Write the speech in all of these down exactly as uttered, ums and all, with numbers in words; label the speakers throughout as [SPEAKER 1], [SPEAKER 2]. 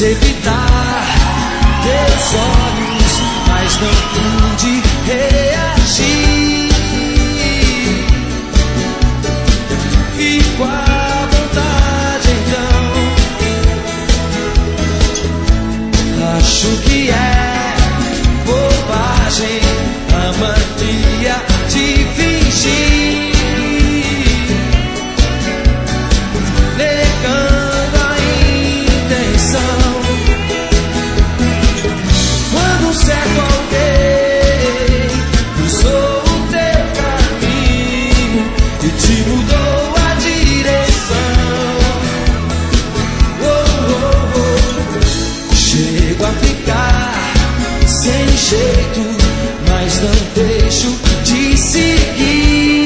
[SPEAKER 1] Quis evitar teus olhos, mas não pude reagir. Fico à vontade então. Acho que é bobagem a mania de fingir, negando a intenção. Quando um certo alguém cruzou o teu caminho e te mudou a direção, oh, oh, oh. Chego a ficar sem jeito, mas não deixo de seguir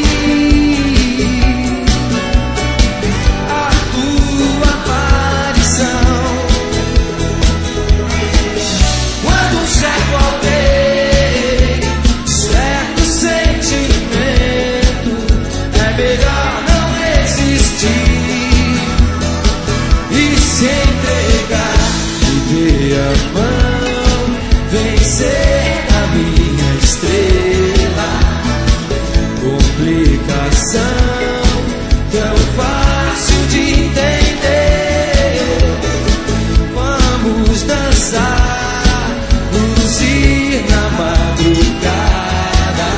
[SPEAKER 1] a tua aparição. Quando um certo alguém desperta o sentimento, é melhor não existir e se entregar e ver a mão vencer a minha estrela. Complicação tão fácil de entender. Vamos dançar, luzir na madrugada,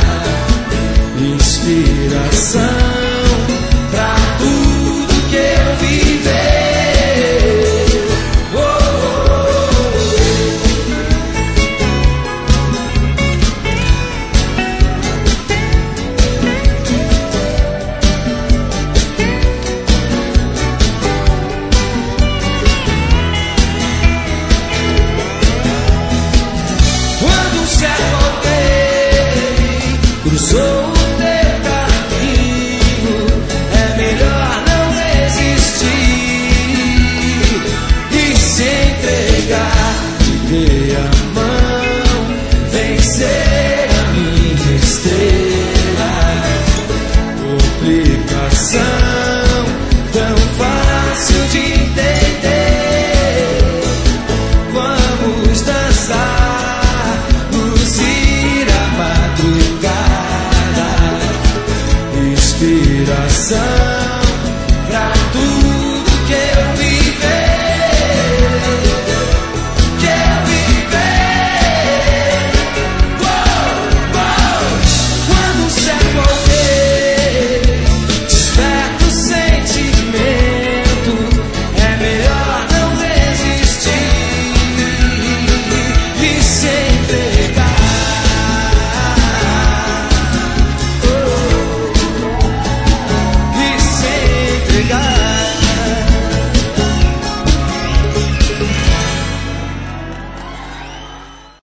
[SPEAKER 1] inspiração pra tudo que eu viver. Oh, oh, oh. Quando um certo alguém cruzou o teu caminho, é melhor não existir e se entregar e ver